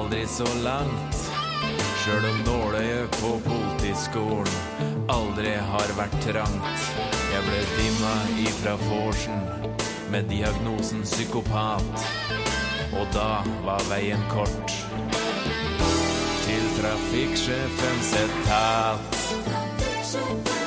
aldri så langt. Selv om nåløyet på politiskolen aldri har vært trangt. Jeg ble dimma ifra forsen med diagnosen psykopat. Og da var veien kort til trafikksjefens etat.